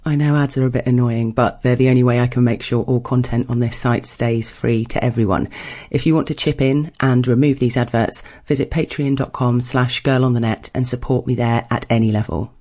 I know ads are a bit annoying, but they're the only way I can make sure all content on this site stays free to everyone. If you want to chip in and remove these adverts, visit patreon.com/girlonthenet and support me there at any level.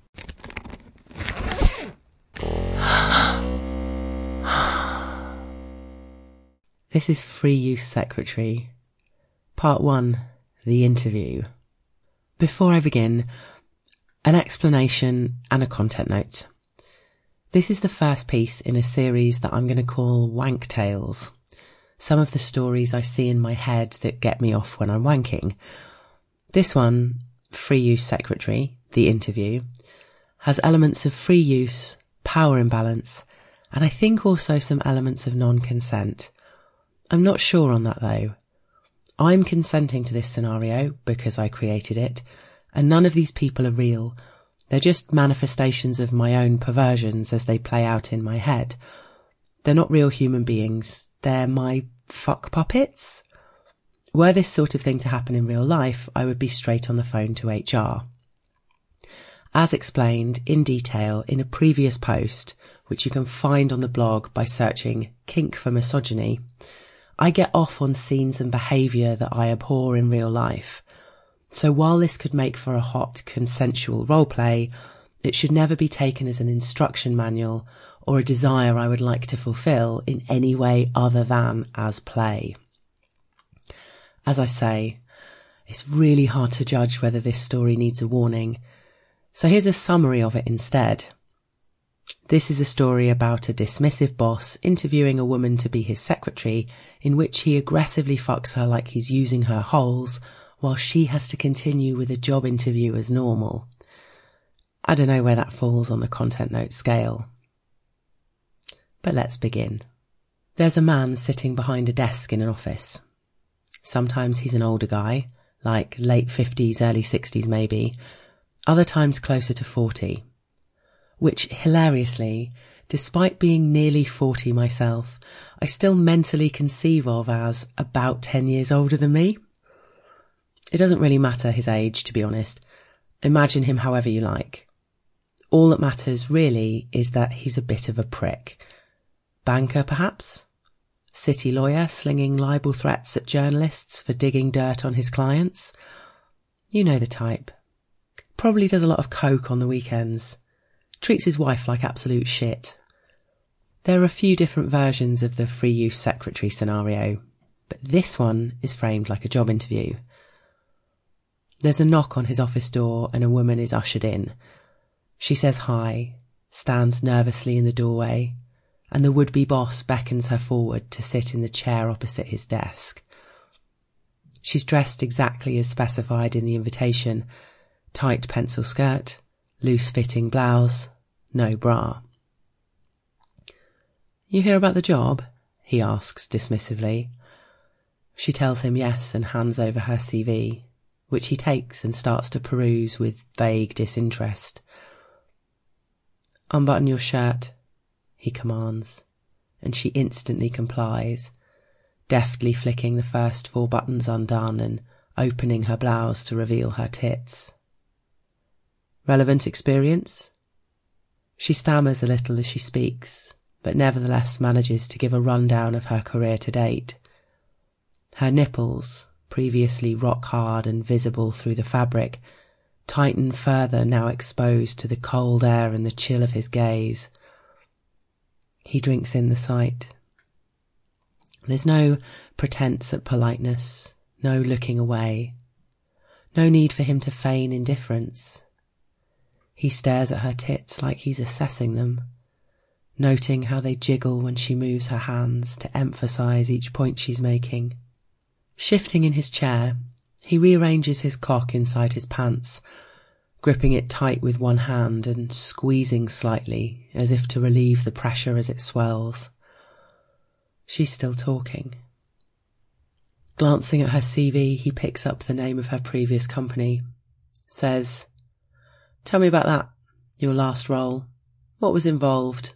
This is Free Use Secretary, Part 1, The Interview. Before I begin, an explanation and a content note. This is the first piece in a series that I'm going to call Wank Tales. Some of the stories I see in my head that get me off when I'm wanking. This one, Free Use Secretary, The Interview, has elements of free use, power imbalance, and I think also some elements of non-consent. I'm not sure on that though. I'm consenting to this scenario because I created it, and none of these people are real. They're just manifestations of my own perversions as they play out in my head. They're not real human beings. They're my fuck puppets. Were this sort of thing to happen in real life, I would be straight on the phone to HR. As explained in detail in a previous post, which you can find on the blog by searching Kink for Misogyny, I get off on scenes and behaviour that I abhor in real life. So while this could make for a hot, consensual roleplay, it should never be taken as an instruction manual or a desire I would like to fulfill in any way other than as play. As I say, it's really hard to judge whether this story needs a warning, so here's a summary of it instead. This is a story about a dismissive boss interviewing a woman to be his secretary, in which he aggressively fucks her like he's using her holes, while she has to continue with a job interview as normal. I don't know where that falls on the content note scale. But let's begin. There's a man sitting behind a desk in an office. Sometimes he's an older guy, like late 50s, early 60s maybe, other times closer to 40. Which, hilariously, despite being nearly 40 myself, I still mentally conceive of as about 10 years older than me. It doesn't really matter his age, to be honest. Imagine him however you like. All that matters, really, is that he's a bit of a prick. Banker, perhaps? City lawyer slinging libel threats at journalists for digging dirt on his clients? You know the type. Probably does a lot of coke on the weekends. Treats his wife like absolute shit. There are a few different versions of the free use secretary scenario, but this one is framed like a job interview. There's a knock on his office door and a woman is ushered in. She says hi, stands nervously in the doorway, and the would-be boss beckons her forward to sit in the chair opposite his desk. She's dressed exactly as specified in the invitation: tight pencil skirt, loose-fitting blouse, no bra. "You hear about the job?" he asks dismissively. She tells him yes and hands over her CV, which he takes and starts to peruse with vague disinterest. "Unbutton your shirt," he commands, and she instantly complies, deftly flicking the first 4 buttons undone and opening her blouse to reveal her tits. "Relevant experience?" She stammers a little as she speaks, but nevertheless manages to give a rundown of her career to date. Her nipples, previously rock hard and visible through the fabric, tighten further now exposed to the cold air and the chill of his gaze. He drinks in the sight. There's no pretense at politeness, no looking away, no need for him to feign indifference. He stares at her tits like he's assessing them, noting how they jiggle when she moves her hands to emphasise each point she's making. Shifting in his chair, he rearranges his cock inside his pants, gripping it tight with one hand and squeezing slightly as if to relieve the pressure as it swells. She's still talking. Glancing at her CV, he picks up the name of her previous company, says, "Tell me about that, your last role. What was involved?"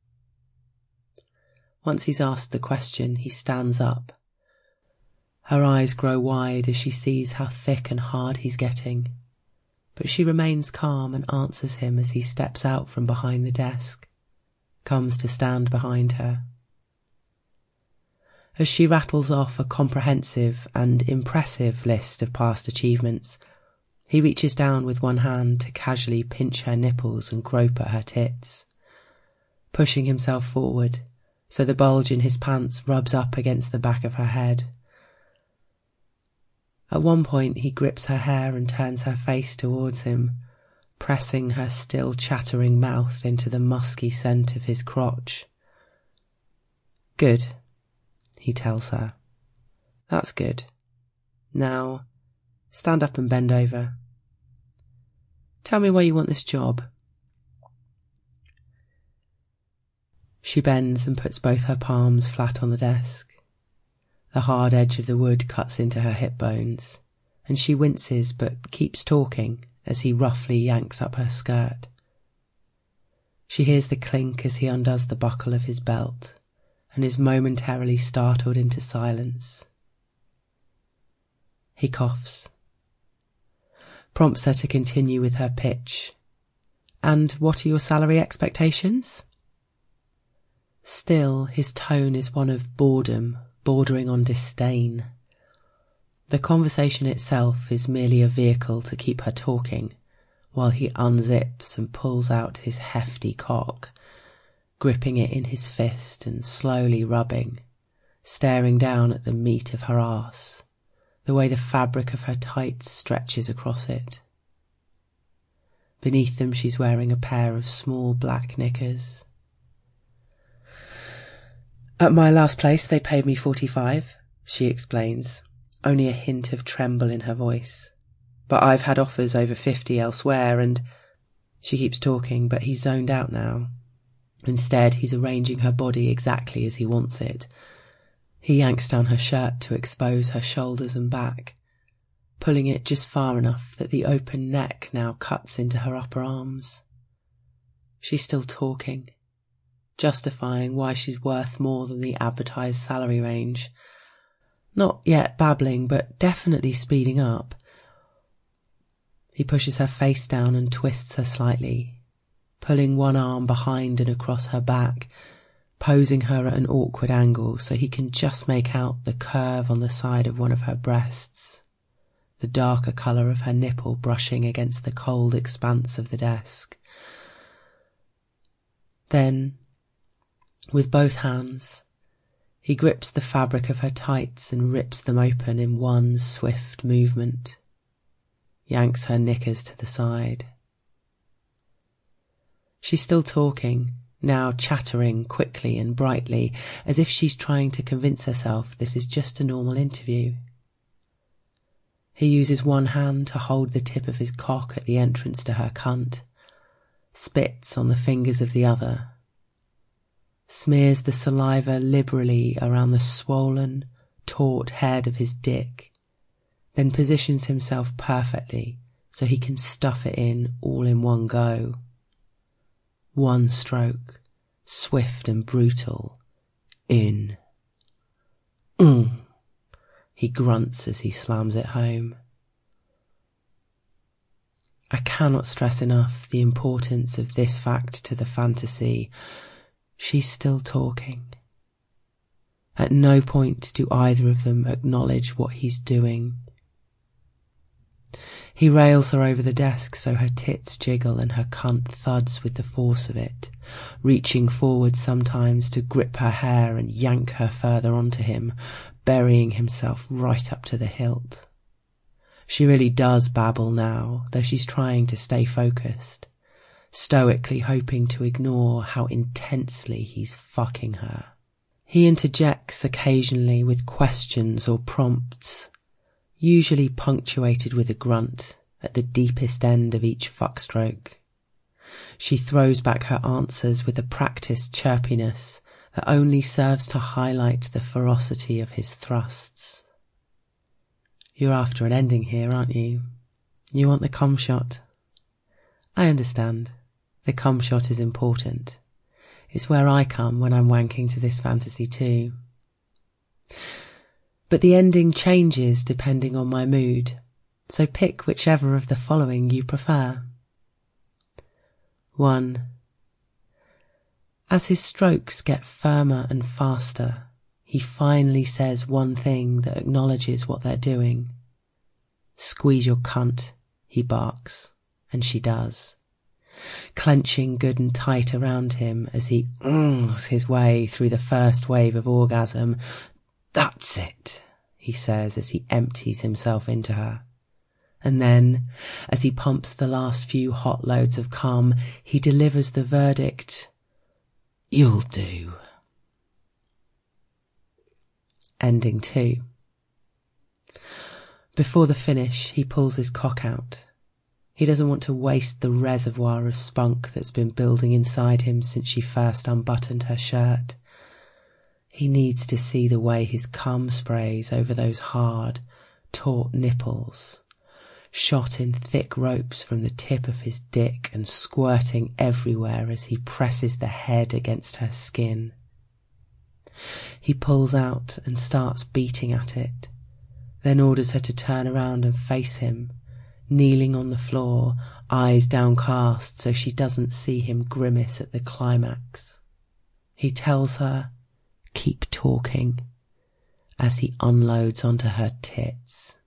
Once he's asked the question, he stands up. Her eyes grow wide as she sees how thick and hard he's getting, but she remains calm and answers him as he steps out from behind the desk. comes to stand behind her. As she rattles off a comprehensive and impressive list of past achievements, he reaches down with one hand to casually pinch her nipples and grope at her tits, pushing himself forward so the bulge in his pants rubs up against the back of her head. At one point he grips her hair and turns her face towards him, pressing her still chattering mouth into the musky scent of his crotch. "Good," he tells her. "That's good. Now, stand up and bend over. Tell me why you want this job." She bends and puts both her palms flat on the desk. The hard edge of the wood cuts into her hip bones, and she winces but keeps talking as he roughly yanks up her skirt. She hears the clink as he undoes the buckle of his belt and is momentarily startled into silence. He coughs, prompts her to continue with her pitch. "And what are your salary expectations?" Still, his tone is one of boredom, bordering on disdain. The conversation itself is merely a vehicle to keep her talking, while he unzips and pulls out his hefty cock, gripping it in his fist and slowly rubbing, staring down at the meat of her arse, the way the fabric of her tights stretches across it. Beneath them she's wearing a pair of small black knickers. "At my last place they paid me 45, she explains, only a hint of tremble in her voice. "But I've had offers over 50 elsewhere and—" She keeps talking, but he's zoned out now. Instead, he's arranging her body exactly as he wants it. He yanks down her shirt to expose her shoulders and back, pulling it just far enough that the open neck now cuts into her upper arms. She's still talking, justifying why she's worth more than the advertised salary range. Not yet babbling, but definitely speeding up. He pushes her face down and twists her slightly, pulling one arm behind and across her back, posing her at an awkward angle so he can just make out the curve on the side of one of her breasts, the darker colour of her nipple brushing against the cold expanse of the desk. Then, with both hands, he grips the fabric of her tights and rips them open in one swift movement, yanks her knickers to the side. She's still talking, now chattering quickly and brightly, as if she's trying to convince herself this is just a normal interview. He uses one hand to hold the tip of his cock at the entrance to her cunt, spits on the fingers of the other, smears the saliva liberally around the swollen, taut head of his dick, then positions himself perfectly so he can stuff it in all in one go. One stroke, swift and brutal, in. He grunts as he slams it home. I cannot stress enough the importance of this fact to the fantasy. She's still talking. At no point do either of them acknowledge what he's doing. He rails her over the desk so her tits jiggle and her cunt thuds with the force of it, reaching forward sometimes to grip her hair and yank her further onto him, burying himself right up to the hilt. She really does babble now, though she's trying to stay focused, stoically hoping to ignore how intensely he's fucking her. He interjects occasionally with questions or prompts, usually punctuated with a grunt at the deepest end of each fuckstroke. She throws back her answers with a practiced chirpiness that only serves to highlight the ferocity of his thrusts. You're after an ending here, aren't you? You want the cum shot? I understand. The cum shot is important. It's where I come when I'm wanking to this fantasy too. But the ending changes depending on my mood, so pick whichever of the following you prefer. 1. As his strokes get firmer and faster, he finally says one thing that acknowledges what they're doing. "Squeeze your cunt," he barks, and she does, clenching good and tight around him as he his way through the first wave of orgasm. "That's it," he says as he empties himself into her. And then, as he pumps the last few hot loads of cum, he delivers the verdict, "You'll do." Ending 2. Before the finish, he pulls his cock out. He doesn't want to waste the reservoir of spunk that's been building inside him since she first unbuttoned her shirt. He needs to see the way his cum sprays over those hard, taut nipples, shot in thick ropes from the tip of his dick and squirting everywhere as he presses the head against her skin. He pulls out and starts beating at it, then orders her to turn around and face him, kneeling on the floor, eyes downcast so she doesn't see him grimace at the climax. He tells her, "Keep talking," as he unloads onto her tits.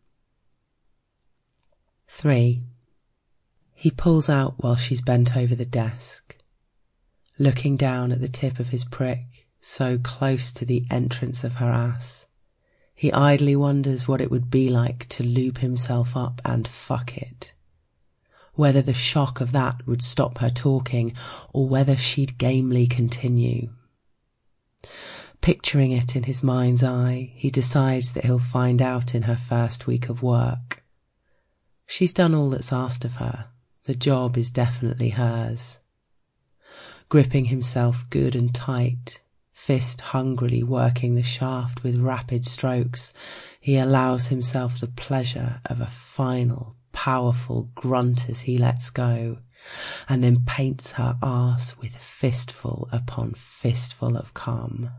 3. He pulls out while she's bent over the desk, looking down at the tip of his prick, so close to the entrance of her ass. He idly wonders what it would be like to lube himself up and fuck it. Whether the shock of that would stop her talking, or whether she'd gamely continue. Picturing it in his mind's eye, he decides that he'll find out in her first week of work. She's done all that's asked of her. The job is definitely hers. Gripping himself good and tight, fist hungrily working the shaft with rapid strokes, he allows himself the pleasure of a final, powerful grunt as he lets go, and then paints her arse with fistful upon fistful of cum.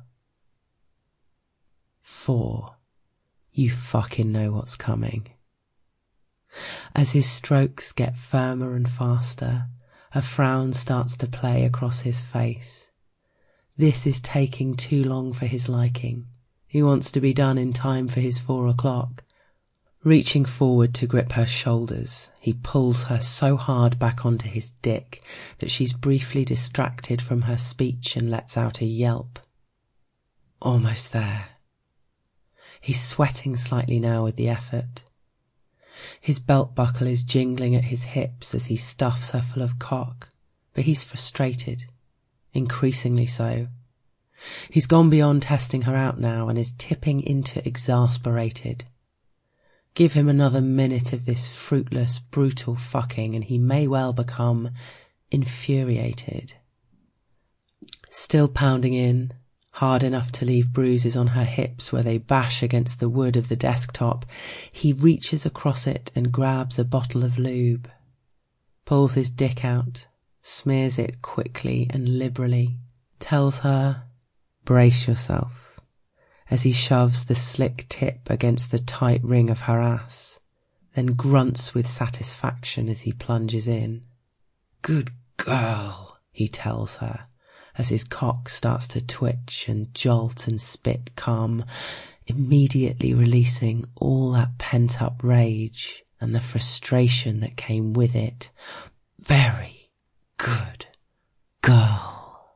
4. You fucking know what's coming. As his strokes get firmer and faster, a frown starts to play across his face. This is taking too long for his liking. He wants to be done in time for his 4 o'clock. Reaching forward to grip her shoulders, he pulls her so hard back onto his dick that she's briefly distracted from her speech and lets out a yelp. Almost there. He's sweating slightly now with the effort. His belt buckle is jingling at his hips as he stuffs her full of cock, but he's frustrated, increasingly so. He's gone beyond testing her out now and is tipping into exasperated. Give him another minute of this fruitless, brutal fucking and he may well become infuriated. Still pounding in, hard enough to leave bruises on her hips where they bash against the wood of the desktop, he reaches across it and grabs a bottle of lube, pulls his dick out, smears it quickly and liberally, tells her, "Brace yourself," as he shoves the slick tip against the tight ring of her ass, then grunts with satisfaction as he plunges in. "Good girl," he tells her, as his cock starts to twitch and jolt and spit cum, immediately releasing all that pent-up rage and the frustration that came with it. "Very good girl."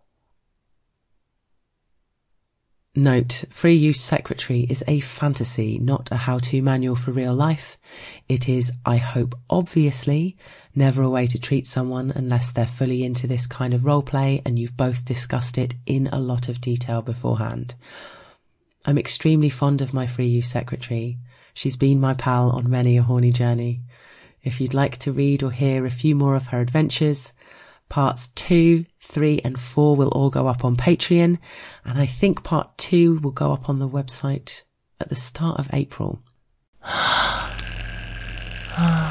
Note, Free Use Secretary is a fantasy, not a how-to manual for real life. It is, I hope obviously, never a way to treat someone unless they're fully into this kind of roleplay and you've both discussed it in a lot of detail beforehand. I'm extremely fond of my Free Use Secretary. She's been my pal on many a horny journey. If you'd like to read or hear a few more of her adventures, Parts 2, 3 and 4 will all go up on Patreon, and I think Part 2 will go up on the website at the start of April.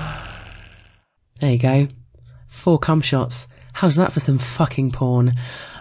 There you go. 4 cum shots. How's that for some fucking porn?